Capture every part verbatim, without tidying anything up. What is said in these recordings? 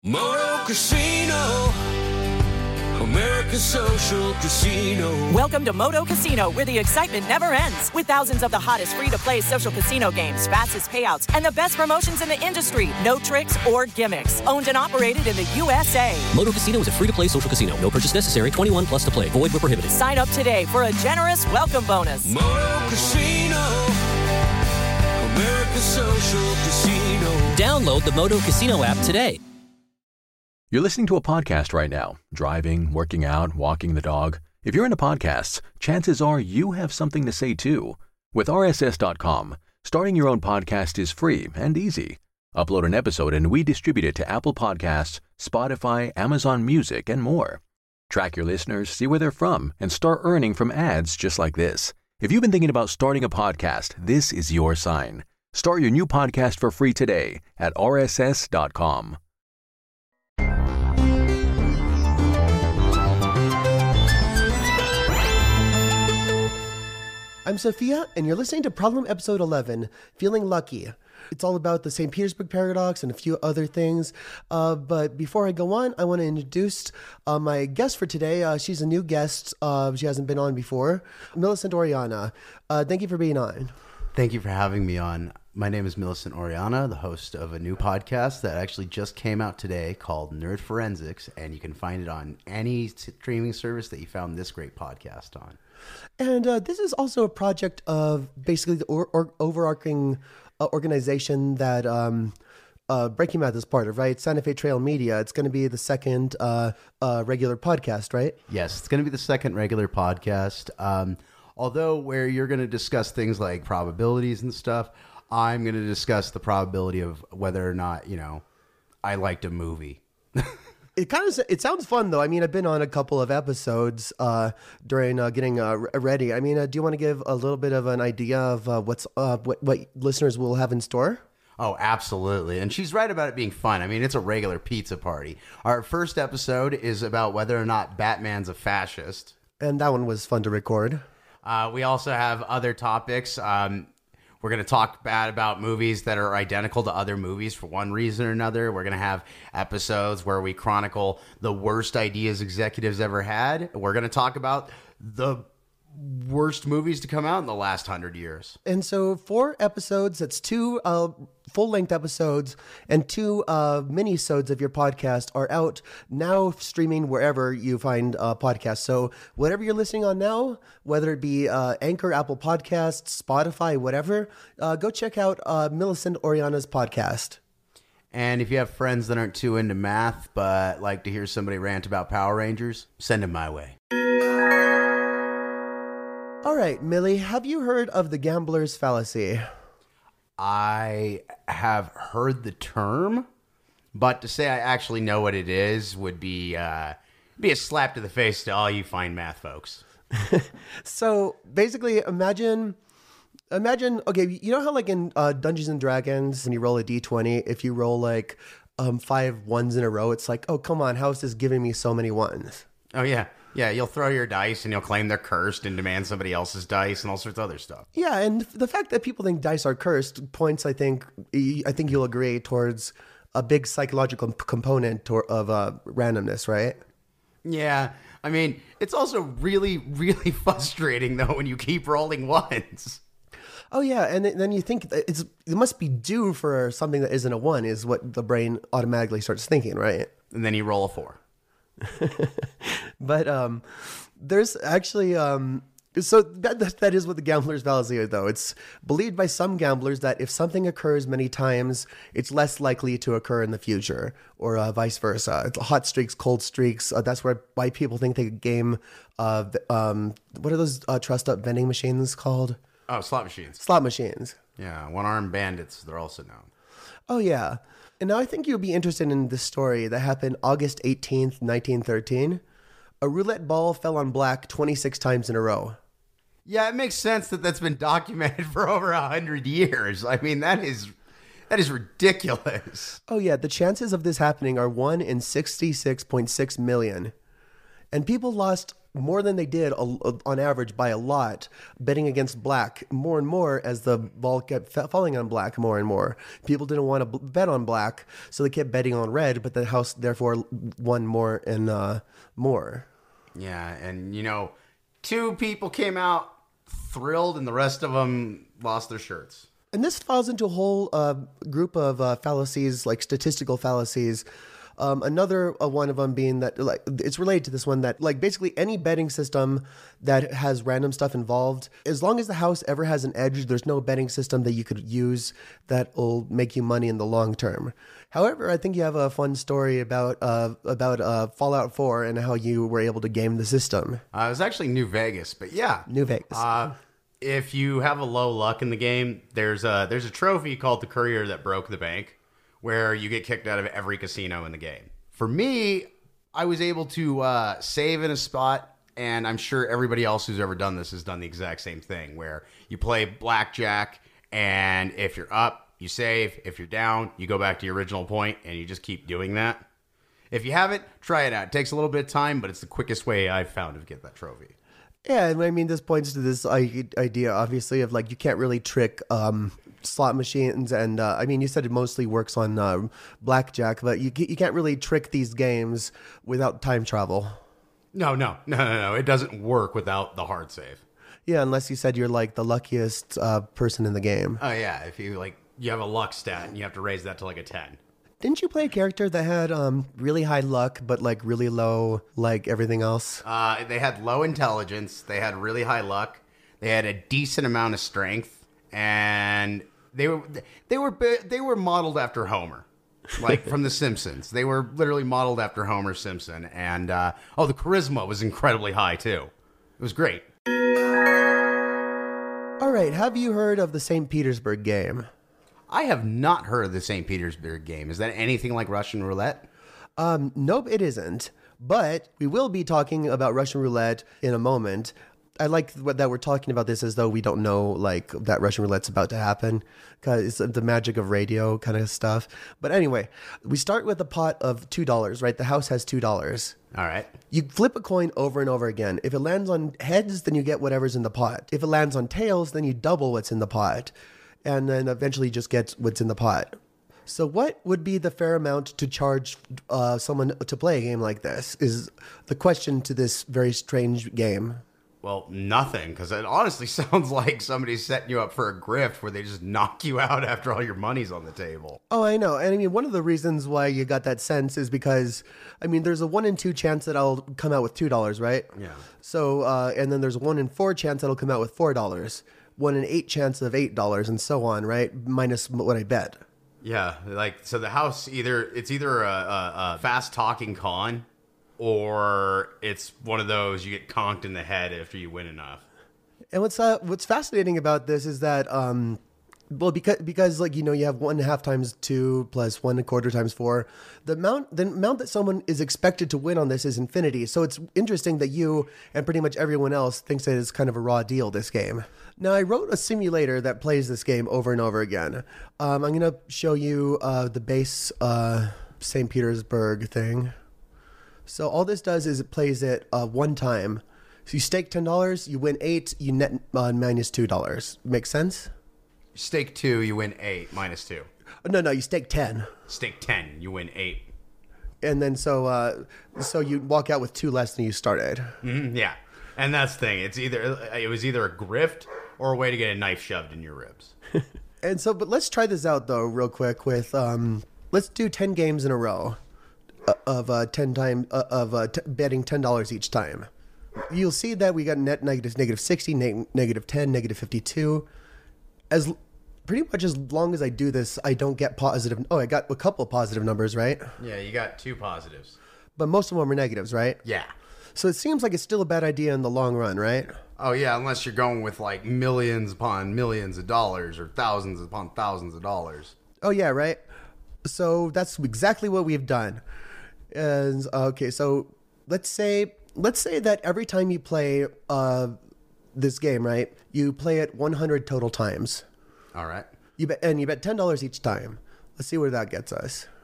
Moto Casino, American Social Casino. Welcome to Moto Casino, where the excitement never ends. With thousands of the hottest free-to-play social casino games, fastest payouts, and the best promotions in the industry. No tricks or gimmicks. Owned and operated in the U S A. Moto Casino is a free-to-play social casino. No purchase necessary. twenty-one plus to play. Void where prohibited. Sign up today for a generous welcome bonus. Moto Casino, American Social Casino. Download the Moto Casino app today. You're listening to a podcast right now, driving, working out, walking the dog. If you're into podcasts, chances are you have something to say too. With R S S dot com, starting your own podcast is free and easy. Upload an episode and we distribute it to Apple Podcasts, Spotify, Amazon Music, and more. Track your listeners, see where they're from, and start earning from ads just like this. If you've been thinking about starting a podcast, this is your sign. Start your new podcast for free today at R S S dot com. I'm Sophia, and you're listening to Problem Episode eleven, Feeling Lucky. It's all about the Saint Petersburg Paradox and a few other things. Uh, but before I go on, I want to introduce uh, my guest for today. Uh, she's a new guest. Uh, she hasn't been on before. Millicent Oriana. Uh, thank you for being on. Thank you for having me on. My name is Millicent Oriana, the host of a new podcast that actually just came out today called Nerd Forensics, and you can find it on any streaming service that you found this great podcast on. And uh, this is also a project of basically the or, or overarching uh, organization that um, uh, Breaking Math is part of, right? Santa Fe Trail Media. It's going to be the second uh, uh, regular podcast, right? Yes, it's going to be the second regular podcast. Um, although where you're going to discuss things like probabilities and stuff, I'm going to discuss the probability of whether or not, you know, I liked a movie. It kind of it sounds fun though. I mean, I've been on a couple of episodes uh, during uh, getting uh, ready. I mean, uh, do you want to give a little bit of an idea of uh, what's uh, what what listeners will have in store? Oh, absolutely. And she's right about it being fun. I mean, it's a regular pizza party. Our first episode is about whether or not Batman's a fascist. And that one was fun to record. Uh, we also have other topics. Um, We're going to talk bad about movies that are identical to other movies for one reason or another. We're going to have episodes where we chronicle the worst ideas executives ever had. We're going to talk about the worst movies to come out in the last hundred years. And so four episodes, that's two uh, full-length episodes and two uh, mini-sodes of your podcast are out now streaming wherever you find uh, podcasts. So whatever you're listening on now, whether it be uh, Anchor, Apple Podcasts, Spotify, whatever, uh, go check out uh, Millicent Oriana's podcast. And if you have friends that aren't too into math but like to hear somebody rant about Power Rangers, send them my way. All right, Millie, have you heard of the gambler's fallacy? I have heard the term, but to say I actually know what it is would be uh, be a slap to the face to all you fine math folks. So basically, imagine, imagine. Okay, you know how like in uh, Dungeons and Dragons, and you roll a d twenty. If you roll like um, five ones in a row, it's like, oh come on, how is this giving me so many ones? Oh yeah. Yeah, you'll throw your dice and you'll claim they're cursed and demand somebody else's dice and all sorts of other stuff. Yeah, and the fact that people think dice are cursed points, I think, I think you'll agree, towards a big psychological component of uh, randomness, right? Yeah, I mean, it's also really, really frustrating, though, when you keep rolling ones. Oh, yeah, and then you think that it's it must be due for something that isn't a one, is what the brain automatically starts thinking, right? And then you roll a four. But um, there's actually, um, so that, that that is what the gambler's fallacy is, though. It's believed by some gamblers that if something occurs many times, it's less likely to occur in the future, or uh, vice versa. It's hot streaks, cold streaks. Uh, that's where why people think they game. Uh, um, what are those uh, trussed up vending machines called? Oh, slot machines. Slot machines. Yeah, one-armed bandits, they're also known. Oh, yeah. And now I think you'll be interested in this story that happened August eighteenth, nineteen thirteen. A roulette ball fell on black twenty-six times in a row. Yeah, it makes sense that that's been documented for over a hundred years. I mean, that is that is ridiculous. Oh, yeah. The chances of this happening are one in sixty-six point six million. And people lost more than they did a, on average by a lot, betting against black more and more as the ball kept fa- falling on black more and more. People didn't want to b- bet on black, so they kept betting on red, but the house therefore won more and uh, more. Yeah, and you know, two people came out thrilled and the rest of them lost their shirts. And this falls into a whole uh, group of uh, fallacies, like statistical fallacies. Um, another uh, one of them being that, like, it's related to this one, that like basically any betting system that has random stuff involved, as long as the house ever has an edge, there's no betting system that you could use that will make you money in the long term. However, I think you have a fun story about uh, about uh, Fallout four and how you were able to game the system. Uh, it was actually New Vegas, but yeah. New Vegas. Uh, if you have a low luck in the game, there's a, there's a trophy called the Courier that broke the bank, where you get kicked out of every casino in the game. For me, I was able to uh, save in a spot, and I'm sure everybody else who's ever done this has done the exact same thing, where you play blackjack, and if you're up, you save. If you're down, you go back to your original point, and you just keep doing that. If you haven't, try it out. It takes a little bit of time, but it's the quickest way I've found to get that trophy. Yeah, and I mean, this points to this idea, obviously, of like you can't really trick um, slot machines, and uh, I mean, you said it mostly works on uh, blackjack, but you you can't really trick these games without time travel. No, no, no, no, no. It doesn't work without the hard save. Yeah, unless you said you're like the luckiest uh, person in the game. Oh yeah, if you like, you have a luck stat and you have to raise that to like a ten. Didn't you play a character that had um, really high luck, but like really low, like everything else? Uh, they had low intelligence. They had really high luck. They had a decent amount of strength, and they were they were they were modeled after Homer, like from The Simpsons. They were literally modeled after Homer Simpson, and uh, oh, the charisma was incredibly high too. It was great. All right, have you heard of the Saint Petersburg game? I have not heard of the Saint Petersburg game. Is that anything like Russian roulette? Um, nope, it isn't. But we will be talking about Russian roulette in a moment. I like that we're talking about this as though we don't know like that Russian roulette's about to happen, because it's the magic of radio kind of stuff. But anyway, we start with a pot of two dollars, right? The house has two dollars. All right. You flip a coin over and over again. If it lands on heads, then you get whatever's in the pot. If it lands on tails, then you double what's in the pot, and then eventually just get what's in the pot. So what would be the fair amount to charge uh, someone to play a game like this is the question to this very strange game. Well, nothing, because it honestly sounds like somebody's setting you up for a grift where they just knock you out after all your money's on the table. Oh, I know. And I mean, one of the reasons why you got that sense is because, I mean, there's a one in two chance that I'll come out with two dollars, right? Yeah. So, uh, and then there's a one in four chance that I'll come out with four dollars. One in eight chance of eight dollars, and so on, right? Minus what I bet. Yeah, like, so the house, either it's either a, a, a fast-talking con, or it's one of those you get conked in the head after you win enough. And what's uh, what's fascinating about this is that, um, well, because because like you know you have one and a half times two plus one and a quarter times four, the amount the amount that someone is expected to win on this is infinity. So it's interesting that you and pretty much everyone else thinks that it's kind of a raw deal, this game. Now, I wrote a simulator that plays this game over and over again. Um, I'm gonna show you uh, the base uh, Saint Petersburg thing. So all this does is it plays it uh, one time. So you stake ten dollars, you win eight, you net uh, minus two dollars. Make sense? Stake two, you win eight, minus two. No, no, you stake ten. Stake ten, you win eight. And then so uh, so you walk out with two less than you started. Mm-hmm, yeah, and that's the thing. It's either it was either a grift or a way to get a knife shoved in your ribs. And so, but let's try this out though, real quick. With um, let's do ten games in a row of uh, ten time uh, of uh, t- betting ten dollars each time. You'll see that we got net negatives, negative sixty, neg- negative ten, negative fifty-two. As pretty much as long as I do this, I don't get positive. Oh, I got a couple of positive numbers, right? Yeah, you got two positives. But most of them are negatives, right? Yeah. So it seems like it's still a bad idea in the long run, right? Oh, yeah, unless you're going with like millions upon millions of dollars or thousands upon thousands of dollars. Oh, yeah, right? So that's exactly what we've done. And okay, so let's say let's say that every time you play uh, this game, right, you play it one hundred total times. All right. You bet, and you bet ten dollars each time. Let's see where that gets us.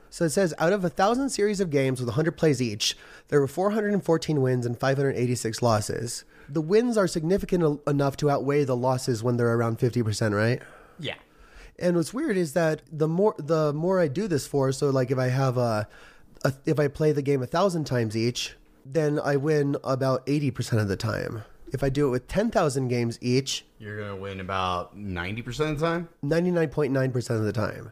So it says, out of a thousand series of games with one hundred plays each, there were four hundred fourteen wins and five hundred eighty-six losses. The wins are significant el- enough to outweigh the losses when they're around fifty percent, right? Yeah. And what's weird is that the more the more I do this for, so like if I have a, a if I play the game a thousand times each, then I win about eighty percent of the time. If I do it with ten thousand games each, You're going to win about ninety percent of the time? ninety-nine point nine percent of the time.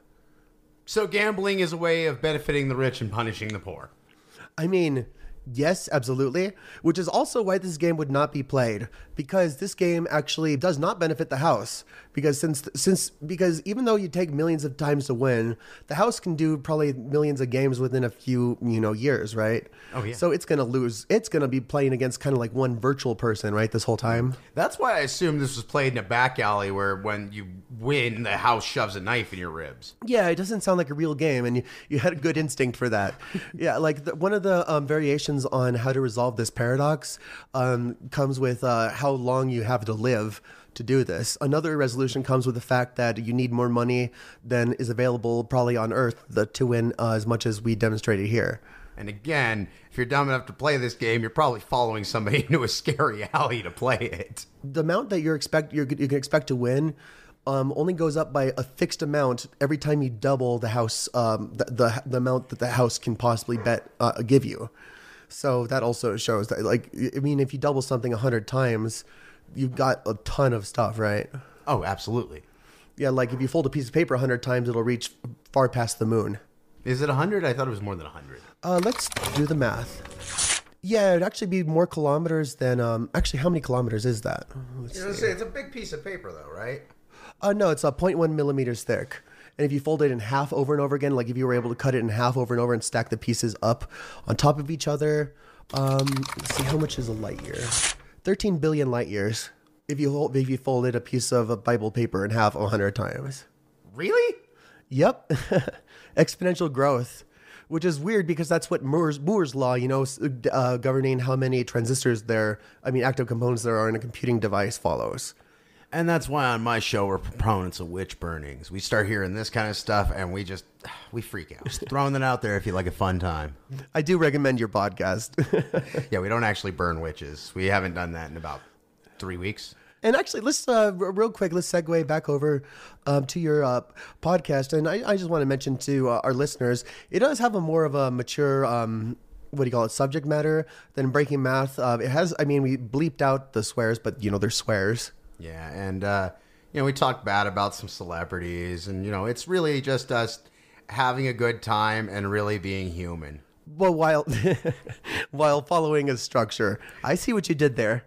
So gambling is a way of benefiting the rich and punishing the poor. I mean, yes, absolutely. Which is also why this game would not be played, because this game actually does not benefit the house. Because since since because even though you take millions of times to win, the house can do probably millions of games within a few you know years, right? Oh, yeah. So it's gonna lose. It's gonna be playing against kind of like one virtual person, right? This whole time. That's why I assumed this was played in a back alley where when you win, the house shoves a knife in your ribs. Yeah, it doesn't sound like a real game, and you, you had a good instinct for that. Yeah, like the, one of the um, variations on how to resolve this paradox um, comes with uh, how long you have to live to do this. Another resolution comes with the fact that you need more money than is available probably on Earth the, to win uh, as much as we demonstrated here. And again, if you're dumb enough to play this game, you're probably following somebody into a scary alley to play it. The amount that you're expect you're, you can expect to win um, only goes up by a fixed amount every time you double the house um, the, the the amount that the house can possibly bet uh, give you. So that also shows that, like, I mean, if you double something a hundred times, you've got a ton of stuff, right? Oh, absolutely. Yeah, like if you fold a piece of paper a hundred times, it'll reach far past the moon. Is it one hundred? I thought it was more than one hundred. Uh, let's do the math. Yeah, it'd actually be more kilometers than... Um, actually, how many kilometers is that? Let's You know, see. it's a big piece of paper, though, right? Uh, no, it's a zero point one millimeters thick. And if you fold it in half over and over again, like if you were able to cut it in half over and over and stack the pieces up on top of each other, um, let's see, how much is a light year? thirteen billion light years. If you hold, if you folded a piece of a Bible paper in half a hundred times. Really? Yep. Exponential growth, which is weird because that's what Moore's, Moore's law, you know, uh, governing how many transistors there, I mean, active components there are in a computing device follows. And that's why on my show we're proponents of witch burnings. We start hearing this kind of stuff and we just, we freak out. Just throwing that out there if you like a fun time. I do recommend your podcast. Yeah, we don't actually burn witches. We haven't done that in about three weeks. And actually, let's uh, r- real quick, let's segue back over um, to your uh, podcast. And I, I just want to mention to uh, our listeners, it does have a more of a mature, um, what do you call it, subject matter than Breaking Math. Uh, it has, I mean, we bleeped out the swears, but, you know, they're swears. Yeah, and, uh, you know, we talked bad about some celebrities. And, you know, it's really just us having a good time and really being human. Well, while, while following a structure. I see what you did there.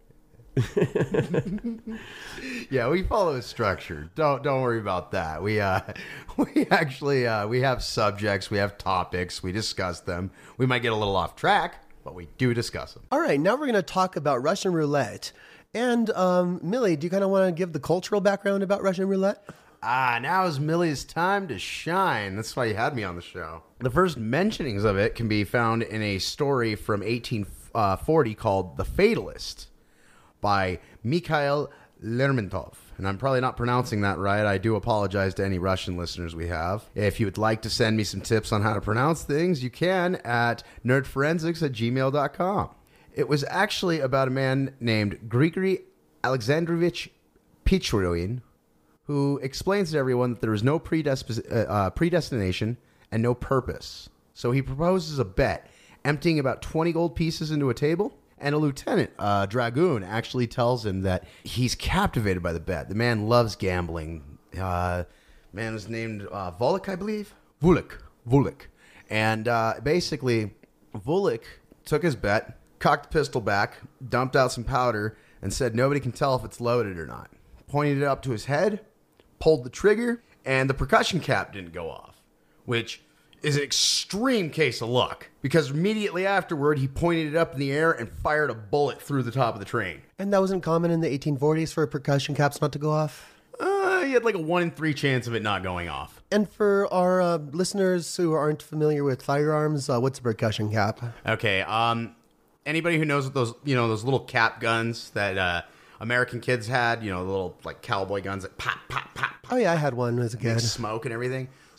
Yeah, we follow a structure. Don't don't worry about that. We uh we actually uh we have subjects, we have topics, we discuss them. We might get a little off track, but we do discuss them. All right, now we're going to talk about Russian roulette. And um, Millie, do you kind of want to give the cultural background about Russian roulette? Ah, now is Millie's time to shine. That's why you had me on the show. The first mentionings of it can be found in a story from eighteen forty called The Fatalist by Mikhail Lermontov. And I'm probably not pronouncing that right. I do apologize to any Russian listeners we have. If you would like to send me some tips on how to pronounce things, you can at nerdforensics at gmail dot com. It was actually about a man named Grigory Alexandrovich Pichurin, who explains to everyone that there is no predesp- uh, uh, predestination and no purpose. So he proposes a bet, emptying about twenty gold pieces into a table. And a lieutenant, uh, Dragoon, actually tells him that he's captivated by the bet. The man loves gambling. Uh, man was named uh, Volek, I believe? Vulik. Vulik. And uh, basically, Vulik took his bet, cocked the pistol back, dumped out some powder, and said nobody can tell if it's loaded or not. Pointed it up to his head, pulled the trigger, and the percussion cap didn't go off, which is an extreme case of luck, because immediately afterward, he pointed it up in the air and fired a bullet through the top of the train. And that wasn't common in the eighteen forties for percussion caps not to go off? Uh, he had like a one in three chance of it not going off. And for our uh, listeners who aren't familiar with firearms, uh, what's a percussion cap? Okay, um, anybody who knows what those, you know, those little cap guns that uh, American kids had, you know, the little like cowboy guns that pop, pop, pop, pop, Oh yeah, I had one as a make kid. smoke and everything.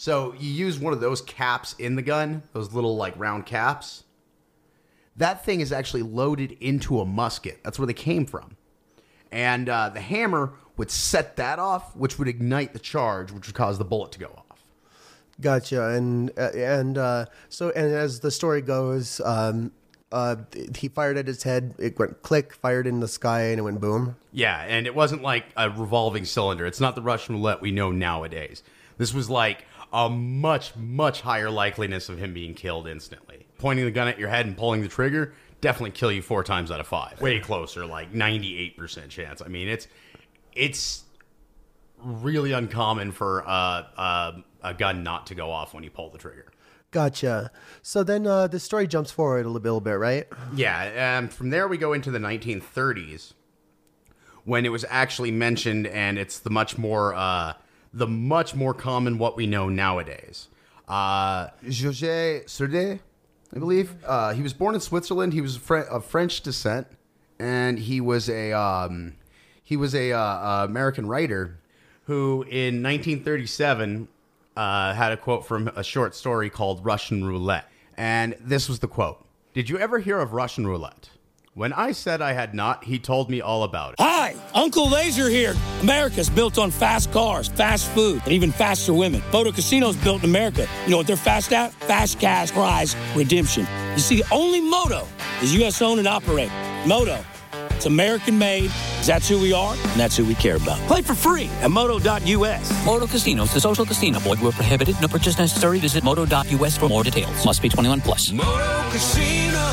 So you use one of those caps in the gun, those little like round caps. That thing is actually loaded into a musket. That's where they came from. And uh, the hammer would set that off, which would ignite the charge, which would cause the bullet to go off. Gotcha. And uh, and uh, so and as the story goes, um, uh, he fired at his head. It went click, fired in the sky, and it went boom. Yeah, and it wasn't like a revolving cylinder. It's not the Russian roulette we know nowadays. This was like a much, much higher likeliness of him being killed instantly. Pointing the gun at your head and pulling the trigger, definitely kill you four times out of five. Way closer, like ninety-eight percent chance. I mean, it's it's really uncommon for uh, uh, a gun not to go off when you pull the trigger. Gotcha. So then uh, the story jumps forward a little bit, right? Yeah, um, from there we go into the nineteen thirties when it was actually mentioned, and it's the much more uh, the much more common what we know nowadays. Uh, Georges Serde, I believe. Uh, he was born in Switzerland. He was Fre- of French descent, and he was a um, he was a uh, uh, American writer who, in nineteen thirty-seven, uh, had a quote from a short story called "Russian Roulette," and this was the quote: "Did you ever hear of Russian roulette? When I said I had not, he told me all about it." Hi, Uncle Laser here. America's built on fast cars, fast food, and even faster women. Moto Casino's built in America. You know what they're fast at? Fast cash, prize, redemption. You see, only Moto is U S owned and operated. Moto, it's American made, 'cause that's who we are, and that's who we care about. Play for free at moto dot U S. Moto Casinos, the social casino. Void where prohibited. No purchase necessary. Visit moto dot U S for more details. Must be twenty-one plus. Moto Casino,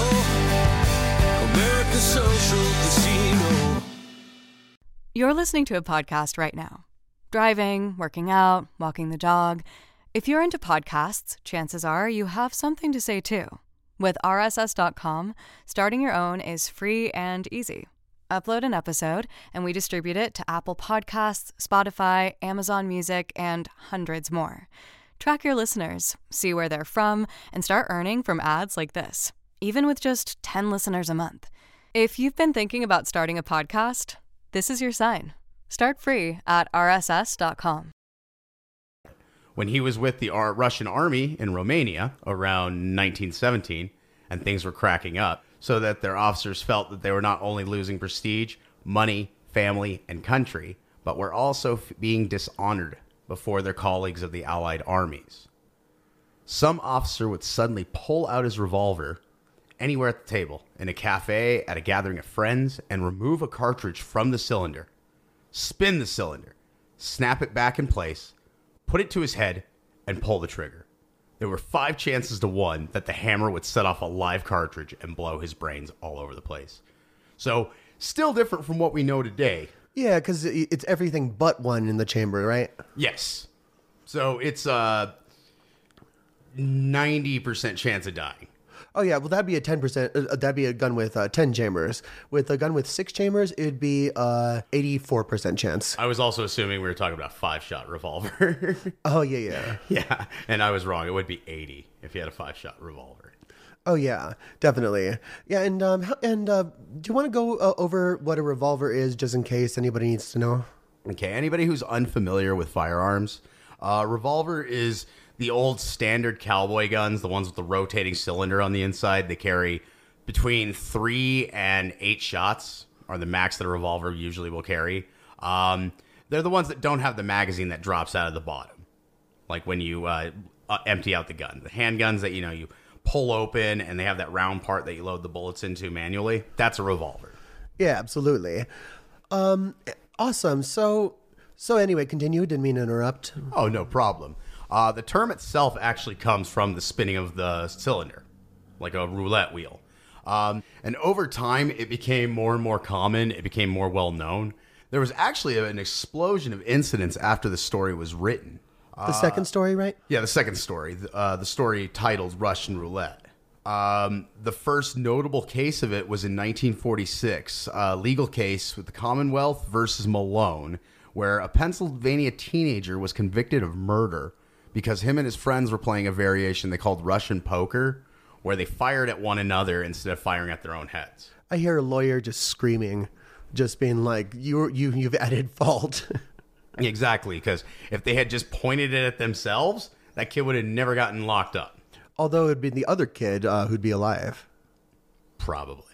America's social casino. You're listening to a podcast right now. Driving, working out, walking the dog. If you're into podcasts, chances are you have something to say too. With R S S dot com, starting your own is free and easy. Upload an episode, and we distribute it to Apple Podcasts, Spotify, Amazon Music, and hundreds more. Track your listeners, see where they're from, and start earning from ads like this, even with just ten listeners a month. If you've been thinking about starting a podcast, this is your sign. Start free at R S S dot com. When he was with the Ar- Russian army in Romania around nineteen seventeen, and things were cracking up, so that their officers felt that they were not only losing prestige, money, family, and country, but were also f- being dishonored before their colleagues of the Allied armies. Some officer would suddenly pull out his revolver anywhere at the table, in a cafe, at a gathering of friends, and remove a cartridge from the cylinder, spin the cylinder, snap it back in place, put it to his head, and pull the trigger. There were five chances to one that the hammer would set off a live cartridge and blow his brains all over the place. So, still different from what we know today. Yeah, because it's everything but one in the chamber, right? Yes. So, it's a ninety percent chance of dying. Oh yeah, well that'd be a ten percent. Uh, that'd be a gun with uh, ten chambers. With a gun with six chambers, it'd be uh eighty-four percent chance. I was also assuming we were talking about five-shot revolver. Oh yeah, yeah, yeah, and I was wrong. It would be eighty if you had a five-shot revolver. Oh yeah, definitely. Yeah, and um, how- and uh, do you want to go uh, over what a revolver is, just in case anybody needs to know? Okay, anybody who's unfamiliar with firearms, uh, revolver is the old standard cowboy guns, the ones with the rotating cylinder on the inside. They carry between three and eight shots, are the max that a revolver usually will carry. Um, they're the ones that don't have the magazine that drops out of the bottom, like when you uh, uh, empty out the gun. The handguns that, you know, you pull open and they have that round part that you load the bullets into manually, that's a revolver. Yeah, absolutely. Um, awesome. So, so anyway, continue. Didn't mean to interrupt. Oh, no problem. Uh, the term itself actually comes from the spinning of the cylinder, like a roulette wheel. Um, and over time, it became more and more common. It became more well-known. There was actually an explosion of incidents after the story was written. The second story, right? Yeah, the second story, uh, the story titled Russian Roulette. Um, the first notable case of it was in nineteen forty-six, a legal case with the Commonwealth versus Malone, where a Pennsylvania teenager was convicted of murder because him and his friends were playing a variation they called Russian poker, where they fired at one another instead of firing at their own heads. I hear a lawyer just screaming, just being like, "You, you, you've added fault." Exactly, because if they had just pointed it at themselves, that kid would have never gotten locked up. Although it'd be the other kid uh, who'd be alive. Probably.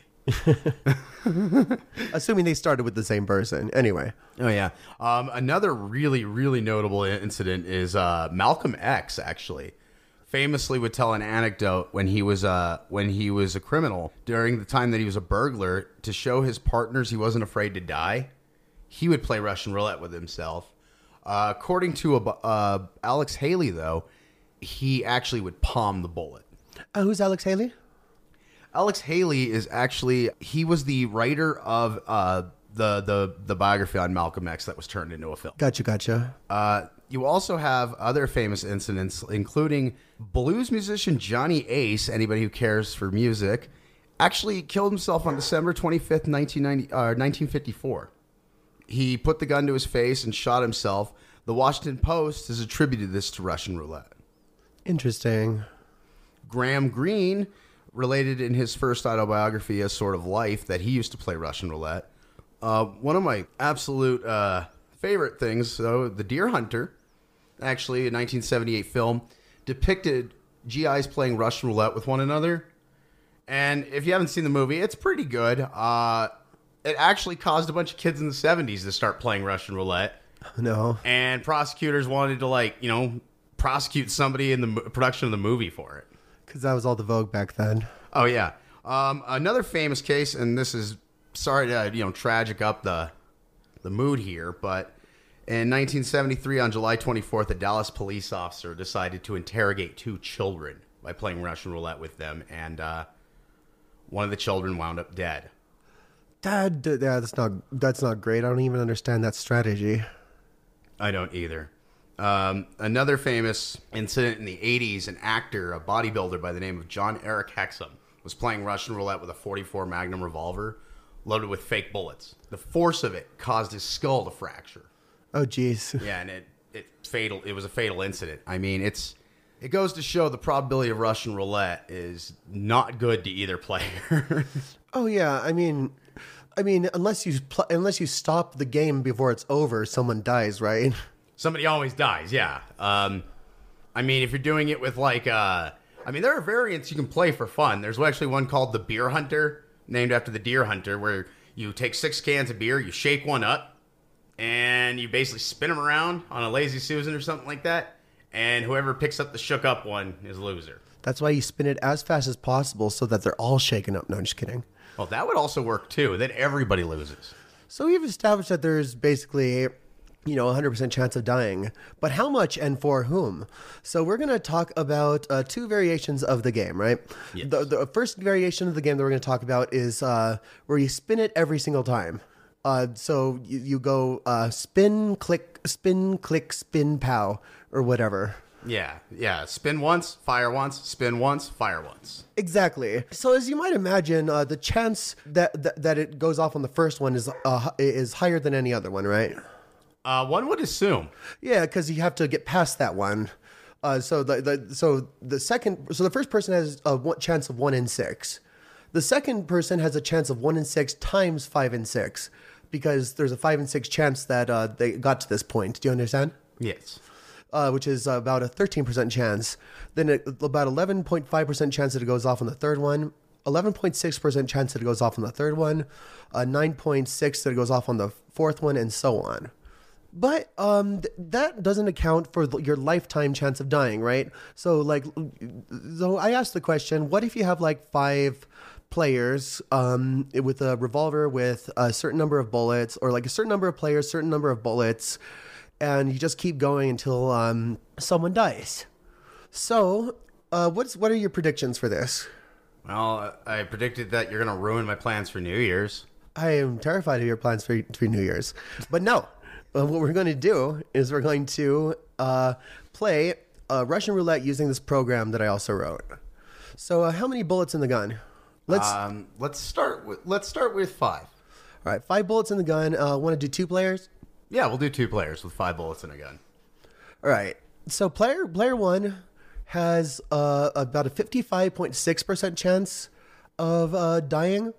Assuming they started with the same person. Anyway. Oh, yeah. Um, another really, really notable incident is uh, Malcolm X, actually, famously would tell an anecdote when he was uh, when he was a criminal during the time that he was a burglar to show his partners he wasn't afraid to die. He would play Russian roulette with himself. Uh, according to a, uh, Alex Haley, though, he actually would palm the bullet. Uh, who's Alex Haley? Alex Haley is actually, he was the writer of uh, the, the the biography on Malcolm X that was turned into a film. Gotcha, gotcha. Uh, you also have other famous incidents, including blues musician Johnny Ace, anybody who cares for music, actually killed himself on December twenty-fifth, nineteen fifty-four. He put the gun to his face and shot himself. The Washington Post has attributed this to Russian roulette. Interesting. Graham Greene related in his first autobiography, A Sort of Life, that he used to play Russian roulette. Uh, one of my absolute uh, favorite things, though, The Deer Hunter, actually a nineteen seventy-eight film, depicted G Is playing Russian roulette with one another. And if you haven't seen the movie, it's pretty good. Uh, it actually caused a bunch of kids in the seventies to start playing Russian roulette. No. And prosecutors wanted to, like, you know, prosecute somebody in the mo- production of the movie for it. Because that was all the vogue back then. Oh, yeah. Um, another famous case, and this is, sorry to, you know, tragic up the the mood here, but in nineteen seventy-three, on July twenty-fourth, a Dallas police officer decided to interrogate two children by playing Russian roulette with them, and uh, one of the children wound up dead. Dad, yeah, that's not that's not great. I don't even understand that strategy. I don't either. Um, another famous incident in the eighties, an actor, a bodybuilder by the name of John Eric Hexum, was playing Russian roulette with a forty-four Magnum revolver loaded with fake bullets. The force of it caused his skull to fracture. Oh, geez. Yeah, and it, it fatal. It was a fatal incident. I mean, it's it goes to show the probability of Russian roulette is not good to either player. Oh, yeah. I mean, I mean, unless you pl- unless you stop the game before it's over, someone dies, right? Somebody always dies, yeah. Um, I mean, if you're doing it with like, uh, I mean, there are variants you can play for fun. There's actually one called the Beer Hunter, named after the deer hunter, where you take six cans of beer, you shake one up, and you basically spin them around on a Lazy Susan or something like that, and whoever picks up the shook up one is a loser. That's why you spin it as fast as possible so that they're all shaken up. No, I'm just kidding. Well, that would also work too. Then everybody loses. So we've established that there's basically, you know, one hundred percent chance of dying. But how much and for whom? So we're going to talk about uh, two variations of the game, right? Yes. The, the first variation of the game that we're going to talk about is uh, where you spin it every single time. Uh, so you, you go uh, spin, click, spin, click, spin, pow, or whatever. Yeah, yeah. Spin once, fire once, spin once, fire once. Exactly. So as you might imagine, uh, the chance that, that that it goes off on the first one is uh, is higher than any other one, right? Uh, one would assume. Yeah, because you have to get past that one. Uh, so the, the so the second so the first person has a one, chance of one in six. The second person has a chance of one in six times five in six, because there's a five in six chance that uh, they got to this point. Do you understand? Yes. Uh, which is about a thirteen percent chance. Then it, about eleven point five percent chance that it goes off on the third one. eleven point six percent chance that it goes off on the third one. Uh, nine point six that it goes off on the fourth one, and so on. But um, th- that doesn't account for the, your lifetime chance of dying, right? So, like, so I asked the question: what if you have like five players um, with a revolver with a certain number of bullets, or like a certain number of players, certain number of bullets, and you just keep going until um, someone dies? So, uh, what's what are your predictions for this? Well, I predicted that you're going to ruin my plans for New Year's. I am terrified of your plans for, for New Year's, but no. Uh, what we're going to do is we're going to uh, play uh, Russian roulette using this program that I also wrote. So, uh, how many bullets in the gun? Let's um, let's start with let's start with five. All right, five bullets in the gun. Uh, want to do two players? Yeah, we'll do two players with five bullets in a gun. All right. So player player one has uh, about a fifty-five point six percent chance of uh, dying,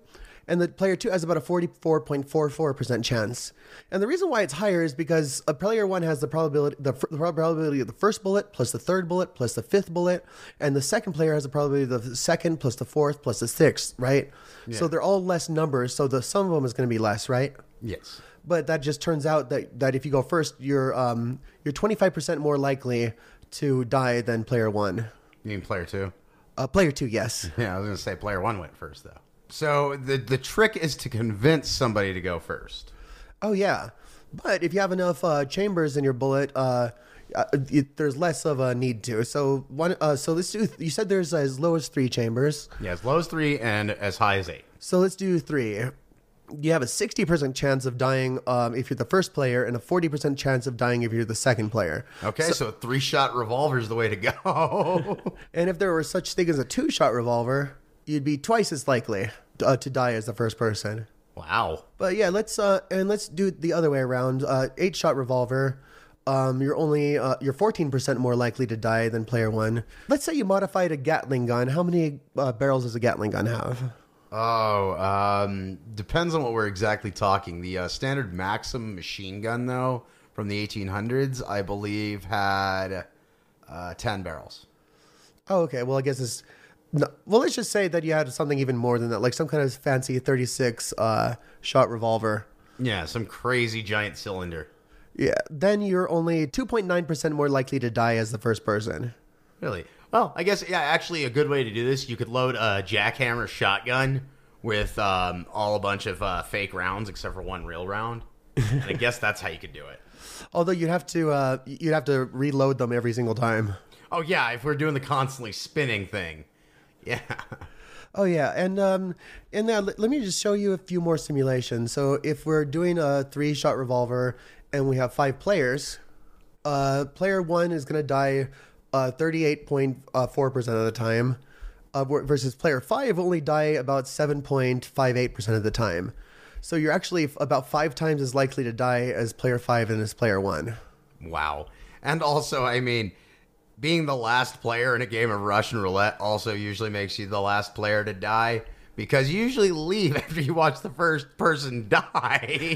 and the player two has about a forty-four point four four percent chance. And the reason why it's higher is because a player one has the probability the, the probability of the first bullet plus the third bullet plus the fifth bullet, and the second player has the probability of the second plus the fourth plus the sixth, right? Yeah. So they're all less numbers, so the sum of them is going to be less, right? Yes. But that just turns out that, that if you go first, you're um you're twenty-five percent more likely to die than player one. You mean player two? Uh, player two, yes. Yeah, I was going to say player one went first, though. So the the trick is to convince somebody to go first. Oh, yeah. But if you have enough uh, chambers in your bullet, uh, uh, it, there's less of a need to. So one. Uh, so let's do. You said there's as low as three chambers. Yeah, as low as three and as high as eight. So let's do three. You have a sixty percent chance of dying um, if you're the first player, and a forty percent chance of dying if you're the second player. Okay, so, so three-shot revolver is the way to go. And if there were such thing as a two-shot revolver, you'd be twice as likely uh, to die as the first person. Wow. But yeah, let's uh, and let's do it the other way around. Uh, eight-shot revolver, um, you're only uh, you're fourteen percent more likely to die than player one. Let's say you modified a Gatling gun. How many uh, barrels does a Gatling gun have? Oh, um, depends on what we're exactly talking. The uh, standard Maxim machine gun, though, from the eighteen hundreds, I believe, had uh, ten barrels. Oh, okay. Well, I guess it's... No, well, let's just say that you had something even more than that, like some kind of fancy thirty-six uh, shot revolver. Yeah, some crazy giant cylinder. Yeah, then you're only two point nine percent more likely to die as the first person. Really? Well, I guess, yeah, actually a good way to do this, you could load a jackhammer shotgun with um, all a bunch of uh, fake rounds except for one real round. And I guess that's how you could do it. Although you'd have to uh, you'd have to reload them every single time. Oh, yeah, if we're doing the constantly spinning thing. Yeah. Oh, yeah. And um, and now let, let me just show you a few more simulations. So if we're doing a three-shot revolver and we have five players, uh, player one is going to die uh, thirty-eight point four percent of the time, uh, versus player five only die about seven point five eight percent of the time. So you're actually about five times as likely to die as player five and as player one. Wow. And also, I mean... being the last player in a game of Russian roulette also usually makes you the last player to die because you usually leave after you watch the first person die.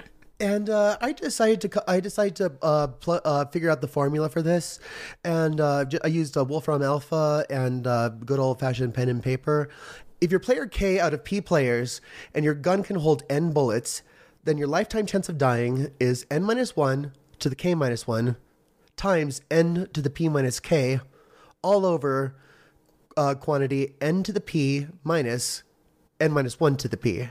And uh, I decided to I decided to uh, pl- uh, figure out the formula for this, and uh, I used uh, Wolfram Alpha and uh, good old fashioned pen and paper. If you're player K out of P players and your gun can hold N bullets, then your lifetime chance of dying is N minus one to the K minus one times N to the P minus K, all over uh, quantity N to the P minus N minus one to the P.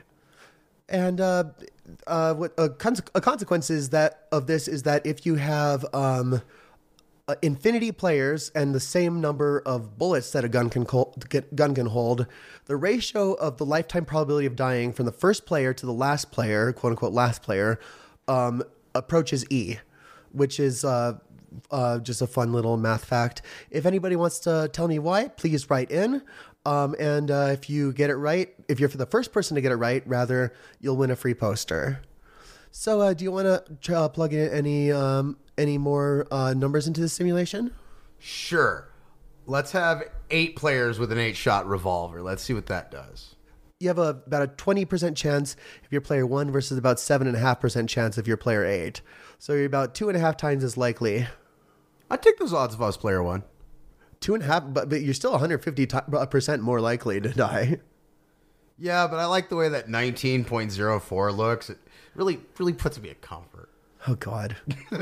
And uh, uh, what a, con- a consequence is that of this is that if you have um, uh, infinity players and the same number of bullets that a gun can col- gun can hold, the ratio of the lifetime probability of dying from the first player to the last player, quote unquote last player, um, approaches E, which is uh, uh, just a fun little math fact. If anybody wants to tell me why, please write in. Um, and uh, if you get it right, if you're the first person to get it right, rather, you'll win a free poster. So uh, do you want to uh, plug in any um, any more uh, numbers into the simulation? Sure. Let's have eight players with an eight-shot revolver. Let's see what that does. You have a, about a twenty percent chance if you're player one versus about seven point five percent chance if you're player eight. So you're about two and a half times as likely. I'd take those odds if I was player one. Two and a half, but, but you're still one hundred fifty percent more likely to die. Yeah, but I like the way that nineteen point oh four looks. It really, really puts me at comfort. Oh, God.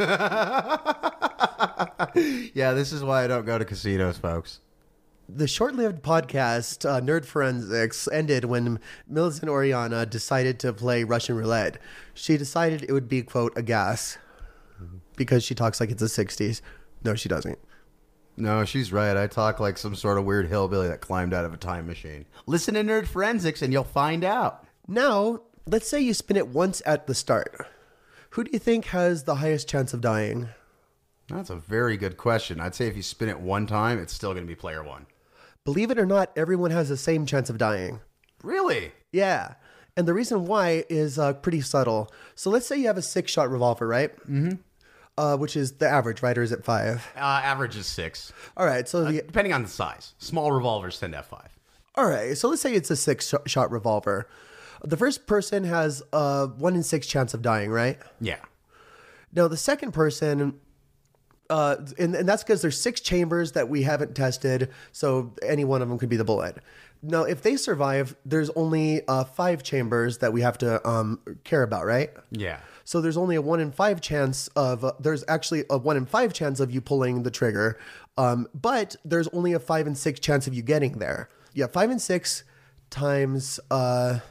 Yeah, this is why I don't go to casinos, folks. The short-lived podcast, uh, Nerd Forensics, ended when Millicent Oriana decided to play Russian roulette. She decided it would be, quote, a gas, because she talks like it's the sixties. No, she doesn't. No, she's right. I talk like some sort of weird hillbilly that climbed out of a time machine. Listen to Nerd Forensics and you'll find out. Now, let's say you spin it once at the start. Who do you think has the highest chance of dying? That's a very good question. I'd say if you spin it one time, it's still going to be player one. Believe it or not, everyone has the same chance of dying. Really? Yeah. And the reason why is uh, pretty subtle. So let's say you have a six-shot revolver, right? Mm-hmm. Uh, which is the average, right? Or is it five? Uh, average is six. All right. So uh, the, depending on the size. Small revolvers tend to have five. All right. So let's say it's a six-shot revolver. The first person has a one in six chance of dying, right? Yeah. Now, the second person, uh, and, and that's because there's six chambers that we haven't tested, so any one of them could be the bullet. Now, if they survive, there's only uh, five chambers that we have to um, care about, right? Yeah. So there's only a one in five chance of, uh, there's actually a one in five chance of you pulling the trigger, um, but there's only a five in six chance of you getting there. Yeah, five in six times uh,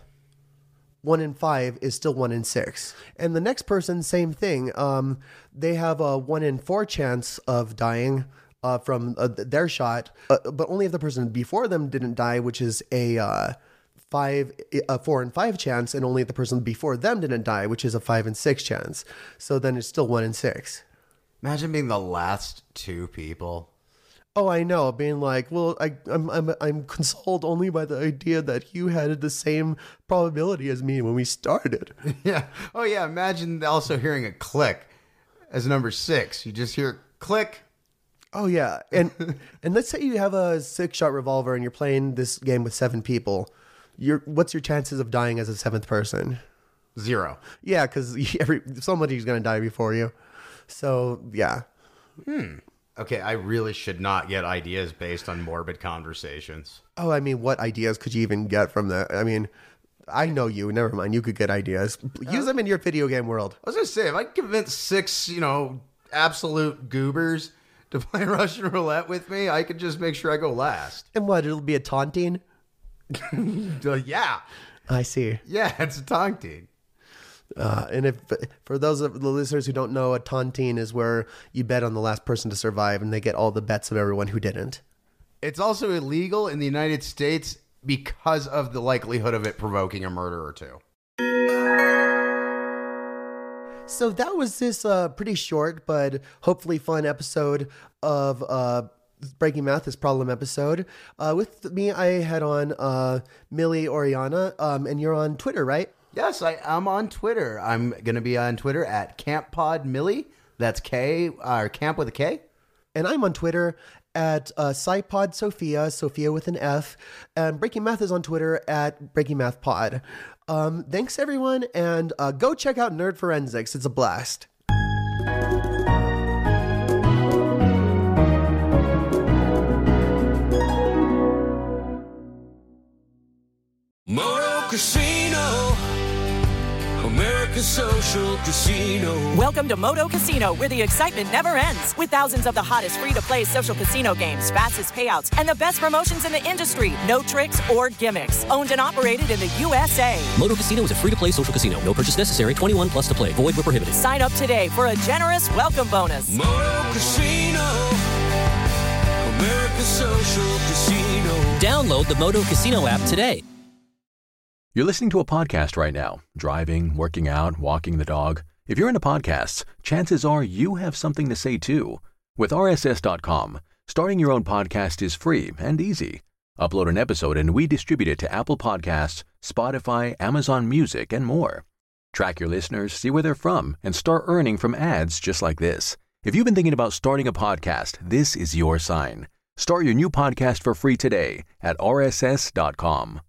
one in five is still one in six. And the next person, same thing. Um, they have a one in four chance of dying uh, from uh, their shot, uh, but only if the person before them didn't die, which is a uh, five, a four in five chance, and only if the person before them didn't die, which is a five in six chance. So then it's still one in six. Imagine being the last two people. Oh, I know. Being like, well, I, I'm, I'm, I'm consoled only by the idea that you had the same probability as me when we started. Yeah. Oh, yeah. Imagine also hearing a click as number six. You just hear click. Oh, yeah. And and let's say you have a six-shot revolver and you're playing this game with seven people. Your what's your chances of dying as a seventh person? Zero. Yeah, because every somebody's going to die before you. So, yeah. Hmm. Okay, I really should not get ideas based on morbid conversations. Oh, I mean, what ideas could you even get from that? I mean, I know you. Never mind. You could get ideas. Use them in your video game world. I was going to say, if I convince six, you know, absolute goobers to play Russian roulette with me, I could just make sure I go last. And what? It'll be a taunting? uh, yeah. I see. Yeah, it's a taunting. Uh, and if for those of the listeners who don't know, a tontine is where you bet on the last person to survive and they get all the bets of everyone who didn't. It's also illegal in the United States because of the likelihood of it provoking a murder or two. So that was this uh, pretty short but hopefully fun episode of uh, Breaking Math, this problem episode. Uh, with me, I had on uh, Millie Oriana, um, and you're on Twitter, right? Yes, I am on Twitter. I'm going to be on Twitter at CampPodMillie. That's K, or Camp with a K. And I'm on Twitter at uh, SciPodSophia, Sophia with an F. And Breaking Math is on Twitter at Breaking Math Pod. Um, thanks, everyone, and uh, go check out Nerd Forensics. It's a blast. Moto Casino, America's social casino. Welcome to Moto Casino, where the excitement never ends. With thousands of the hottest free-to-play social casino games, fastest payouts, and the best promotions in the industry. No tricks or gimmicks. Owned and operated in the U S A. Moto Casino is a free-to-play social casino. No purchase necessary. twenty-one plus to play. Void where prohibited. Sign up today for a generous welcome bonus. Moto Casino, America's social casino. Download the Moto Casino app today. You're listening to a podcast right now, driving, working out, walking the dog. If you're into podcasts, chances are you have something to say too. With R S S dot com, starting your own podcast is free and easy. Upload an episode and we distribute it to Apple Podcasts, Spotify, Amazon Music, and more. Track your listeners, see where they're from, and start earning from ads just like this. If you've been thinking about starting a podcast, this is your sign. Start your new podcast for free today at R S S dot com.